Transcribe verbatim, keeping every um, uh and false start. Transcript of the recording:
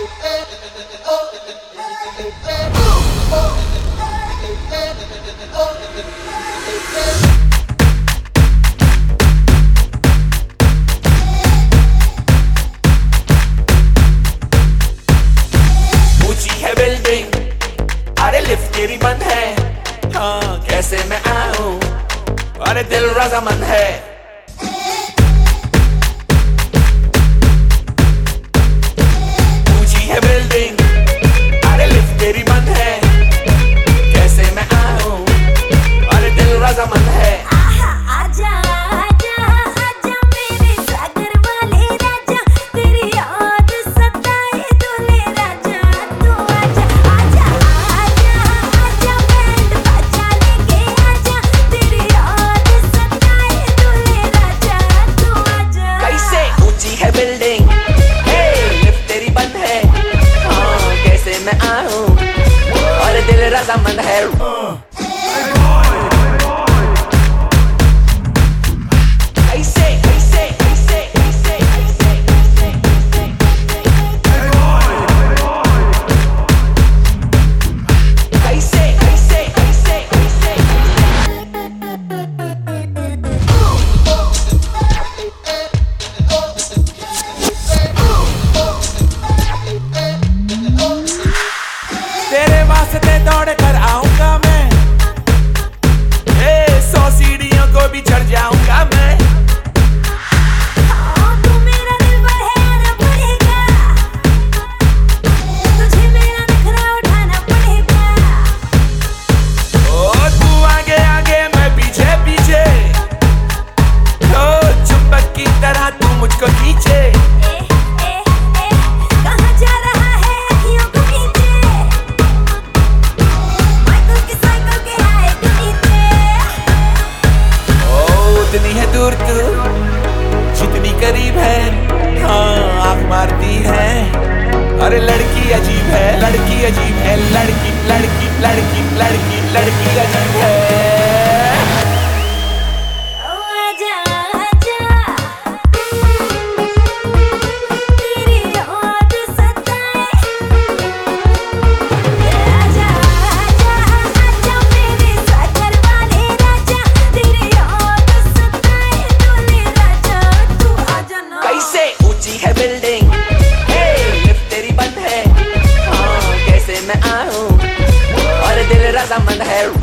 तेरी बंद है, हाँ कैसे मैं आऊं, अरे दिल रज़ामंद है। ऊंची है बिल्डिंग, अरे लिफ्ट तेरी बंद है, कैसे मैं आऊं, अरे दिल रज़ामंद है। आजा आजा आजा मेरे सागर वाले राजा, तेरी याद सताए दूल्हे राजा, तू आजा आजा आजा आजा बैंड बाजा लेके आजा, तेरी याद सताए दूल्हे राजा, तू आजा। कैसे ऊंची है बिल्डिंग, हे लिफ्ट तेरी बंद है, हाँ कैसे मैं आऊं, और दिल रज़ामंद है। तेरे वास्ते दौड़ कर आऊंगा मैं, ए सौ सीढ़ियों को भी चढ़ जाऊंगा मैं। हाँ तू मेरा दिलबर है, आना पड़ेगा, तुझे मेरा नखरा उठाना पड़ेगा। ओ तू आगे आगे मैं पीछे पीछे, ओ चुंबक की तरह तू मुझको खींचे। जितनी है दूर तू, जितनी करीब है, हाँ आँख मारती है, अरे लड़की अजीब है, लड़की अजीब है, लड़की लड़की लड़की लड़की लड़की अजीब है। है बिल्डिंग, हे लिफ्ट तेरी बंद है, हाँ कैसे मैं आऊं, और दिल रज़ामंद है।